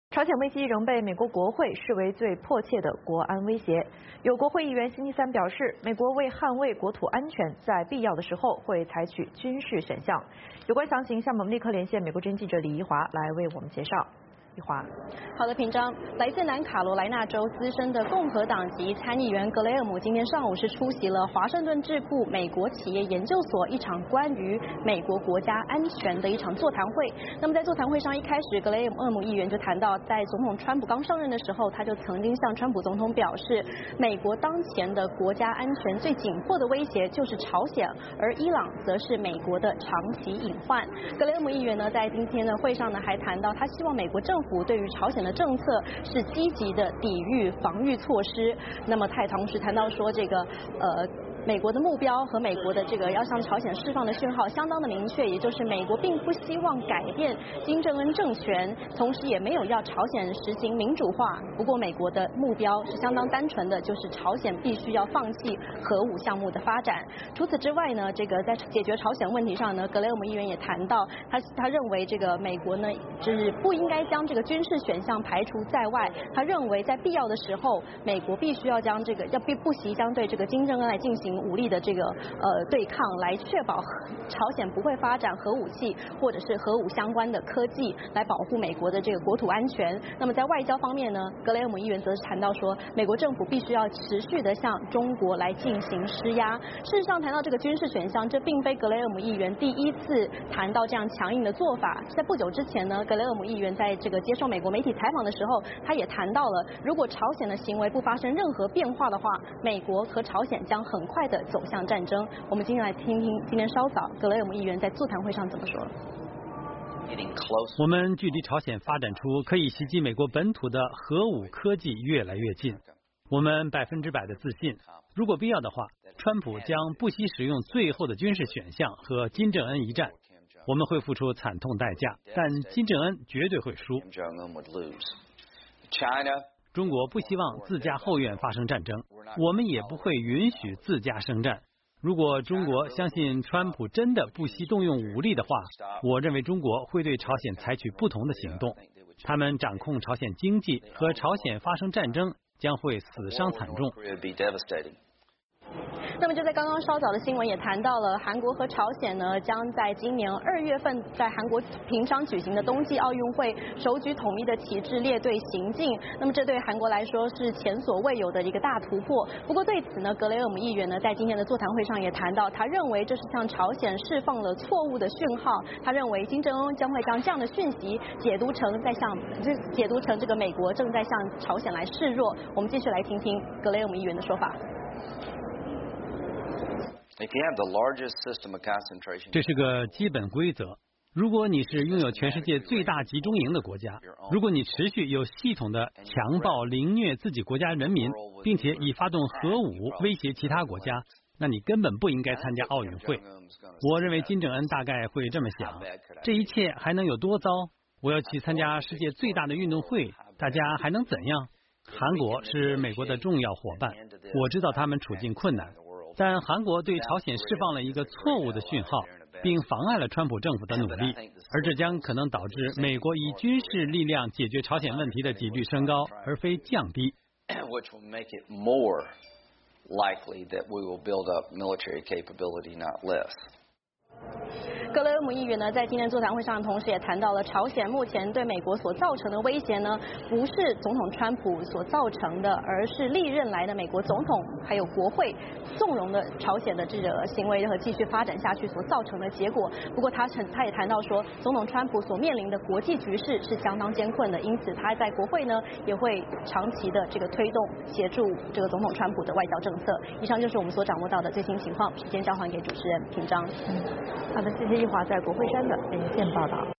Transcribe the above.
朝鲜危机仍被美国国会视为最迫切的国安威胁。有国会议员星期三表示，美国为捍卫国土安全，在必要的时候会采取军事选项。有关详情，下面我们立刻连线美国之音记者李怡华来为我们介绍。一华， 好的，平章，来自南卡罗来纳州资深的共和党籍参议员格雷厄姆今天上午是出席了华盛顿智库美国企业研究所一场关于美国国家安全的一场座谈会。那么在座谈会上一开始，格雷厄姆议员就谈到，在总统川普刚上任的时候，他就曾经向川普总统表示，美国当前的国家安全最紧迫的威胁就是朝鲜，而伊朗则是美国的长期隐患。格雷厄姆议员呢，在今天的会上呢，还谈到他希望美国政府对于朝鲜的政策是积极的抵御防御措施。那么他也同时谈到说，这个美国的目标和美国的这个要向朝鲜释放的讯号相当的明确，也就是美国并不希望改变金正恩政权，同时也没有要朝鲜实行民主化。不过美国的目标是相当单纯的，就是朝鲜必须要放弃核武项目的发展。除此之外呢，这个在解决朝鲜问题上呢，格雷厄姆议员也谈到，他认为这个美国呢，就是不应该将这个军事选项排除在外。他认为在必要的时候，美国必须要将这个不惜将对这个金正恩来进行武力的这个对抗，来确保朝鲜不会发展核武器或者是核武相关的科技，来保护美国的这个国土安全。那么在外交方面呢，格雷厄姆议员则是谈到说，美国政府必须要持续的向中国来进行施压。事实上，谈到这个军事选项，这并非格雷厄姆议员第一次谈到这样强硬的做法。在不久之前呢，格雷厄姆议员在这个接受美国媒体采访的时候，他也谈到了，如果朝鲜的行为不发生任何变化的话，美国和朝鲜将很快的走向战争。我们今天来听听今天稍早格雷厄姆议员在座谈会上怎么说。 我们距离朝鲜发展出可以袭击美国本土的核武科技越来越近。我们100%的自信，如果必要的话，川普将不惜使用最后的军事选项和金正恩一战。我们会付出惨痛代价，但金正恩绝对会输。中国不希望自家后院发生战争，我们也不会允许自家生战。如果中国相信川普真的不惜动用武力的话，我认为中国会对朝鲜采取不同的行动。他们掌控朝鲜经济，和朝鲜发生战争将会死伤惨重。 那么就在刚刚稍早的新闻也谈到了，韩国和朝鲜呢将在今年2月份在韩国平昌举行的冬季奥运会手举统一的旗帜列队行进。那么这对韩国来说是前所未有的一个大突破。不过对此呢，格雷厄姆议员呢在今天的座谈会上也谈到，他认为这是向朝鲜释放了错误的讯号。他认为金正恩将会将这样的讯息解读成这个美国正在向朝鲜来示弱。我们继续来听听格雷厄姆议员的说法。 这是个基本规则。如果你是拥有全世界最大集中营的国家，如果你持续有系统的强暴凌虐自己国家人民，并且以发动核武威胁其他国家，那你根本不应该参加奥运会。我认为金正恩大概会这么想，这一切还能有多糟？我要去参加世界最大的运动会，大家还能怎样？韩国是美国的重要伙伴，我知道他们处境困难，但韩国对朝鲜释放了一个错误的讯号，并妨碍了川普政府的努力，而这将可能导致美国以军事力量解决朝鲜问题的几率升高，而非降低。 格雷厄姆议员呢，在今天座谈会上，同时也谈到了朝鲜目前对美国所造成的威胁呢，不是总统川普所造成的，而是历任来的美国总统还有国会纵容的朝鲜的这个行为和继续发展下去所造成的结果。不过他也谈到说，总统川普所面临的国际局势是相当艰困的，因此他在国会呢也会长期的这个推动协助这个总统川普的外交政策。以上就是我们所掌握到的最新情况，时间交还给主持人平章。 好的，谢谢一华在国会山的连线报道。